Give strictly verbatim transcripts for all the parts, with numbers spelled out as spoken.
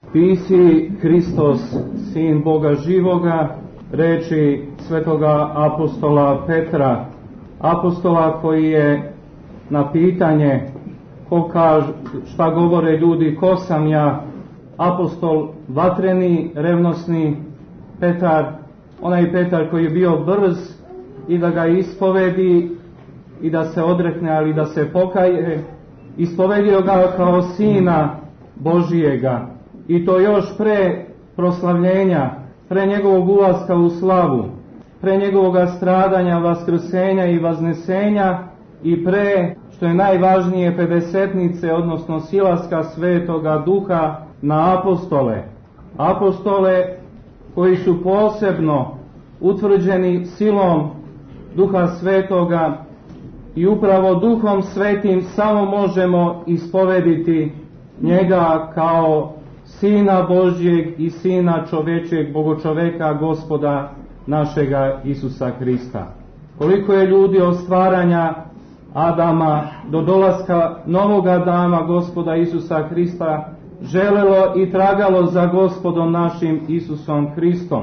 Ti si Hristos, sin Boga živoga, reči svetoga apostola Petra, apostola koji je na pitanje ko kaže, šta govore ljudi, ko sam ja, apostol vatreni, revnosni Petar, onaj Petar koji je bio brz i da ga ispovedi i da se odrekne, ali da se pokaje, ispovedio ga kao sina Božijega, i to još pre proslavljenja, pre njegovog ulaska u slavu, pre njegovoga stradanja, vaskrsenja i vaznesenja, i pre, što je najvažnije, pedesetnice, odnosno silaska Svetoga Duha na apostole. Apostole koji su posebno utvrđeni silom Duha Svetoga, i upravo Duhom Svetim samo možemo ispovediti njega kao Sina Božjeg i Sina čovečeg, Bogočoveka, Gospoda našega Isusa Hrista. Koliko je ljudi od stvaranja Adama do dolaska novoga Adama, Gospoda Isusa Hrista, želelo i tragalo za Gospodom našim Isusom Hristom.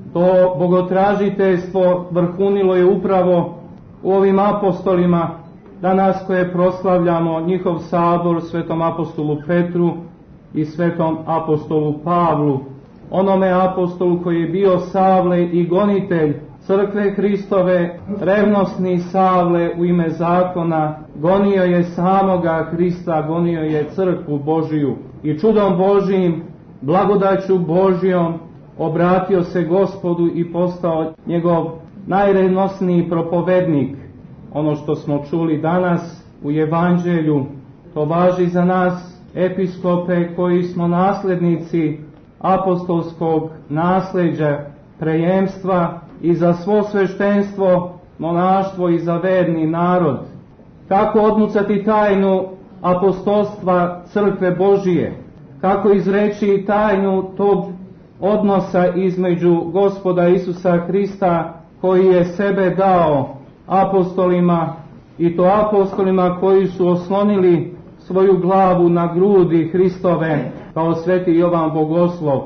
To bogotražiteljstvo vrhunilo je upravo u ovim apostolima, danas koje proslavljamo njihov sabor, svetom apostolu Petru i svetom apostolu Pavlu, onome apostolu koji je bio Savle i gonitelj crkve Hristove, revnosni Savle u ime zakona, gonio je samoga Hrista, gonio je crkvu Božiju, i čudom Božijim, blagodaću Božijom obratio se Gospodu i postao njegov najrevnosniji propovednik. Ono što smo čuli danas u Evanđelju, to važi za nas episkope koji smo naslednici apostolskog nasleđa, prejemstva, i za svo sveštenstvo, monaštvo i za verni narod. Kako odmucati tajnu apostolstva crkve Božije, kako izreći tajnu tog odnosa između Gospoda Isusa Hrista koji je sebe dao apostolima, i to apostolima koji su oslonili svoju glavu na grudi Hristove, kao sveti Jovan Bogoslov,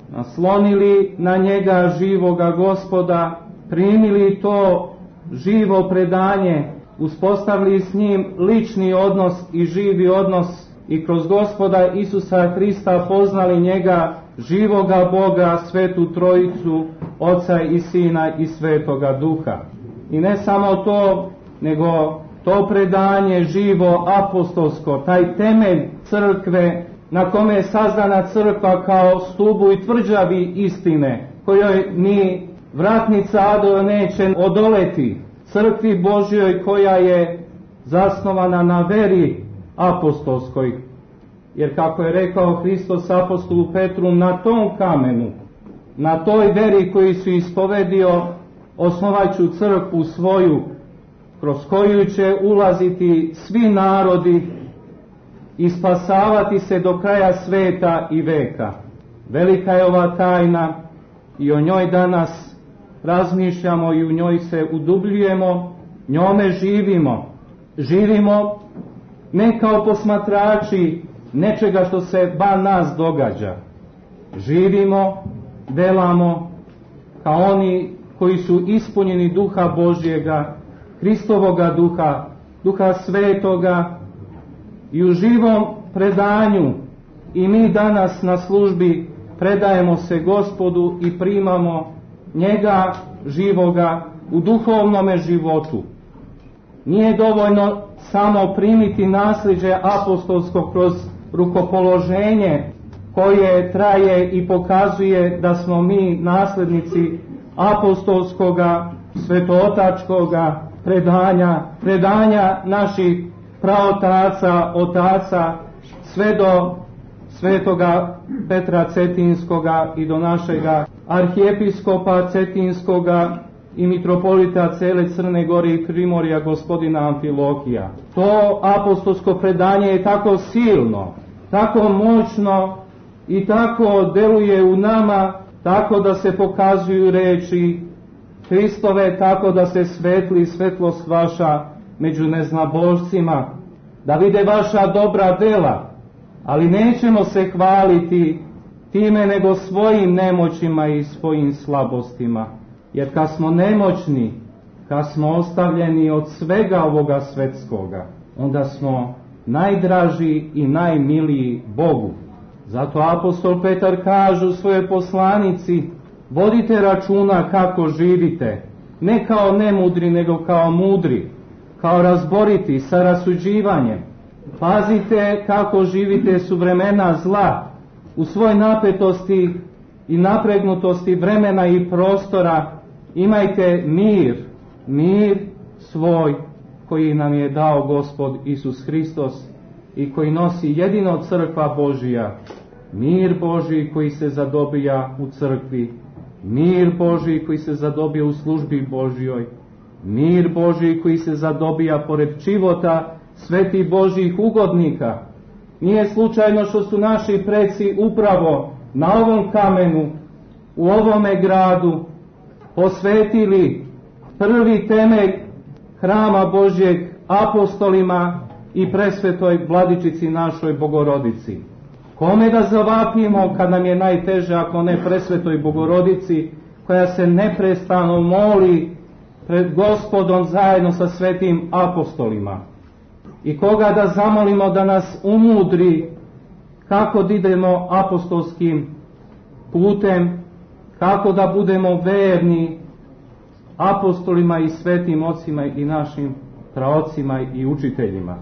naslonili na njega živoga Gospoda, primili to živo predanje, uspostavili s njim lični odnos i živi odnos, i kroz Gospoda Isusa Hrista poznali njega, živoga Boga, svetu Trojicu, Oca i Sina i Svetoga Duha. I ne samo to, nego to predanje živo apostolsko, taj temelj crkve na kome je sazdana crkva kao stubu i tvrđavi istine, kojoj ni vratnica adova neće odoleti, crkvi Božjoj koja je zasnovana na veri apostolskoj. Jer kako je rekao Hristos apostolu Petru, na tom kamenu, na toj veri koju su ispovedio, osnovat ću crkvu svoju, kroz koju će ulaziti svi narodi i spasavati se do kraja sveta i veka. Velika je ova tajna i o njoj danas razmišljamo i u njoj se udubljujemo, njome živimo. Živimo ne kao posmatrači nečega što se van nas događa. Živimo, delamo kao oni koji su ispunjeni Duha Božjega, Hristovoga Duha, Duha Svetoga, i u živom predanju i mi danas na službi predajemo se Gospodu i primamo njega živoga u duhovnome životu. Nije dovoljno samo primiti nasljeđe apostolsko kroz rukopoloženje koje traje i pokazuje da smo mi naslednici apostolskoga, svetootačkoga predanja, predanja naših praotaca, otaca, sve do svetoga Petra Cetinskoga i do našega arhijepiskopa Cetinskoga i mitropolita cele Crne Gore i Primorja gospodina Amfilohija. To apostolsko predanje je tako silno, tako moćno i tako deluje u nama, tako da se pokazuju reči Hristove, tako da se svetli svetlost vaša među neznabošcima, da vide vaša dobra dela, ali nećemo se hvaliti time nego svojim nemoćima i svojim slabostima. Jer kad smo nemoćni, kad smo ostavljeni od svega ovoga svetskoga, onda smo najdraži i najmiliji Bogu. Zato apostol Petar kaže u svojoj poslanici: vodite računa kako živite, ne kao nemudri, nego kao mudri, kao razboriti, sa rasuđivanjem. Pazite kako živite su vremena zla, u svoj napetosti i napregnutosti vremena i prostora imajte mir, mir svoj koji nam je dao Gospod Isus Hristos i koji nosi jedino crkva Božija, mir Božji koji se zadobija u crkvi, mir Božji koji se zadobija u službi Božjoj, mir Božji koji se zadobija pored života svetih Božjih ugodnika. Nije slučajno što su naši preci upravo na ovom kamenu, u ovome gradu, posvetili prvi temelj hrama Božjeg apostolima i presvetoj Vladičici našoj Bogorodici. Kome da zavapimo kad nam je najteže, ako ne presvetoj Bogorodici, koja se neprestano moli pred Gospodom zajedno sa svetim apostolima? I koga da zamolimo da nas umudri kako da idemo apostolskim putem, kako da budemo verni apostolima i svetim ocima i našim praocima i učiteljima.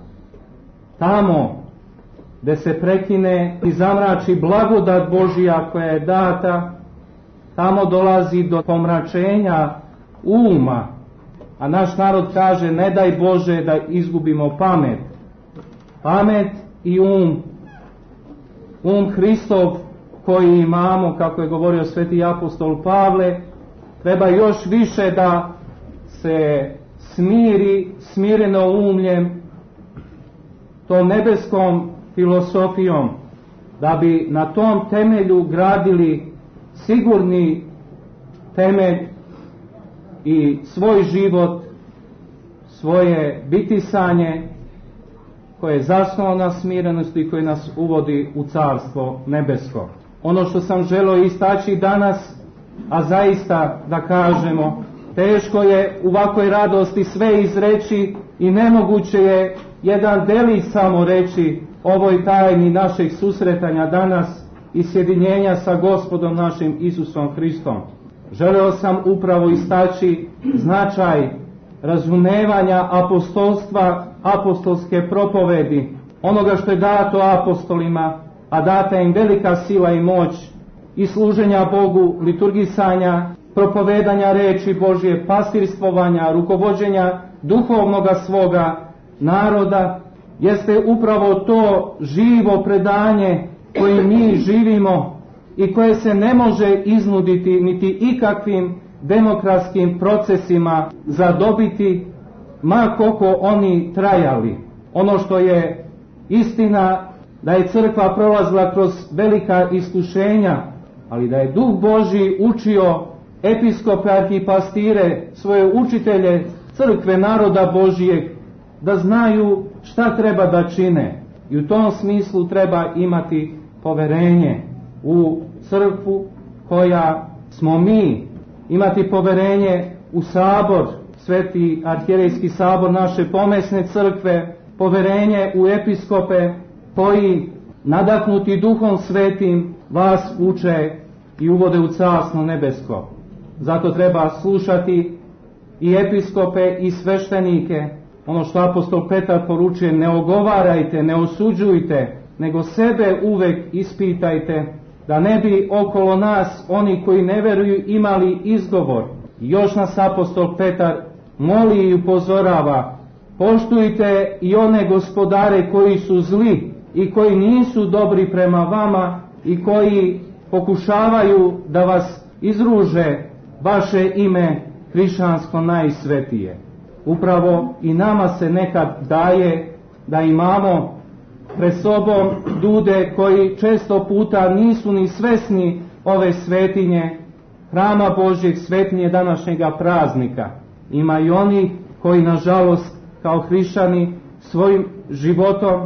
Tamo gde se prekine i zamrači blagodat Božija koja je data, tamo dolazi do pomračenja uma, a naš narod kaže: ne daj Bože da izgubimo pamet. Pamet i um, um Hristov koji imamo, kako je govorio sveti apostol Pavle, treba još više da se smiri smireno umljem tom nebeskom filosofijom, da bi na tom temelju gradili sigurni temelj i svoj život, svoje bitisanje koje je zasnovano na smirenosti i koje nas uvodi u carstvo nebesko. Ono što sam želio istaći danas, a zaista da kažemo, teško je u ovakvoj radosti sve izreći i nemoguće je jedan delić samo reći ovoj tajni našeg susretanja danas i sjedinjenja sa Gospodom našim Isusom Hristom. Želeo sam upravo istaći značaj razumevanja apostolstva, apostolske propovedi, onoga što je dato apostolima, a data im velika sila i moć i služenja Bogu, liturgisanja, propovedanja reči Božje, pastirstvovanja, rukovođenja duhovnoga svoga naroda, jeste upravo to živo predanje koje mi živimo i koje se ne može iznuditi niti ikakvim demokratskim procesima zadobiti, ma koliko oni trajali. Ono što je istina, da je crkva prolazila kroz velika iskušenja, ali da je Duh Božji učio episkope, arhipastire, svoje učitelje crkve naroda Božijeg, da znaju šta treba da čine. I u tom smislu treba imati poverenje u crkvu koja smo mi, imati poverenje u sabor, sveti arhijerejski sabor naše pomesne crkve, poverenje u episkope koji, nadahnuti Duhom Svetim, vas uče i uvode u carstvo nebesko. Zato treba slušati i episkope i sveštenike. Ono što apostol Petar poručuje: ne ogovarajte, ne osuđujte, nego sebe uvek ispitajte, da ne bi okolo nas oni koji ne veruju imali izgovor. I još nas apostol Petar moli i upozorava: poštujte i one gospodare koji su zli i koji nisu dobri prema vama i koji pokušavaju da vas izruže vaše ime hrišćansko najsvetije. Upravo i nama se nekad daje da imamo pred sobom ljude koji često puta nisu ni svesni ove svetinje, hrama Božjeg, svetinje današnjega praznika. Ima i oni koji, nažalost, kao hrišćani svojim životom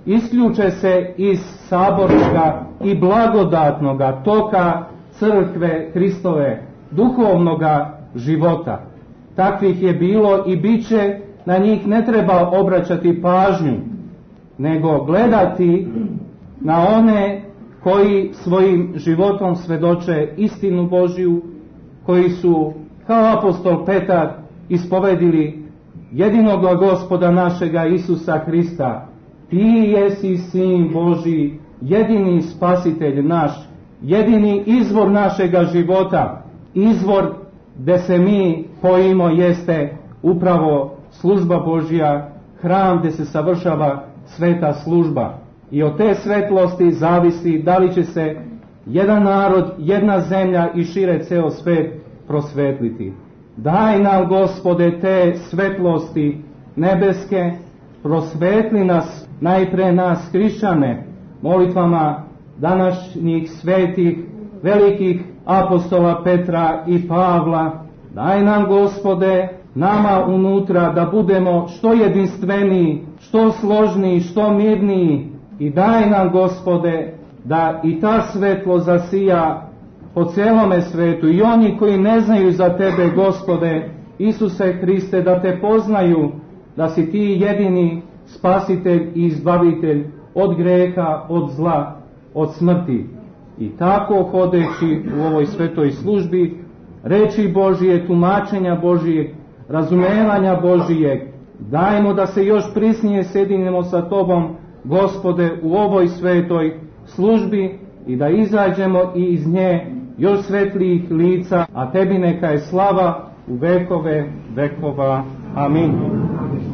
isključe se iz sabornoga i blagodatnoga toka crkve Hristove, duhovnoga života. Takvih je bilo i bit će, na njih ne treba obraćati pažnju, nego gledati na one koji svojim životom svjedoče istinu Božju, koji su kao apostol Petar ispovedili jedinoga Gospoda našega Isusa Hrista. Ti jesi Sin Božji, jedini spasitelj naš, jedini izvor našega života, izvor gdje se mi pojimo jeste upravo služba Božja, hram gdje se savršava sveta služba. I od te svetlosti zavisi da li će se jedan narod, jedna zemlja i šire ceo svet prosvetliti. Daj nam, Gospode, te svetlosti nebeske, prosvetli nas, najpre nas hrišćane, molitvama današnjih svetih, velikih apostola Petra i Pavla. Daj nam, Gospode, nama unutra da budemo što jedinstveniji, što složniji, što mirniji, i daj nam, Gospode, da i ta svetlo zasija po celome svetu, i oni koji ne znaju za Tebe, Gospode Isuse Hriste, da Te poznaju, da si Ti jedini spasitelj i izbavitelj od greha, od zla, od smrti. I tako hodeći u ovoj svetoj službi reči Božije, tumačenja Božijeg, razumevanja Božijeg, dajmo da se još prisnije sjedinimo sa Tobom, Gospode, u ovoj svetoj službi, i da izađemo i iz nje još svetlijih lica, a Tebi neka je slava u vekove vekova. Amin.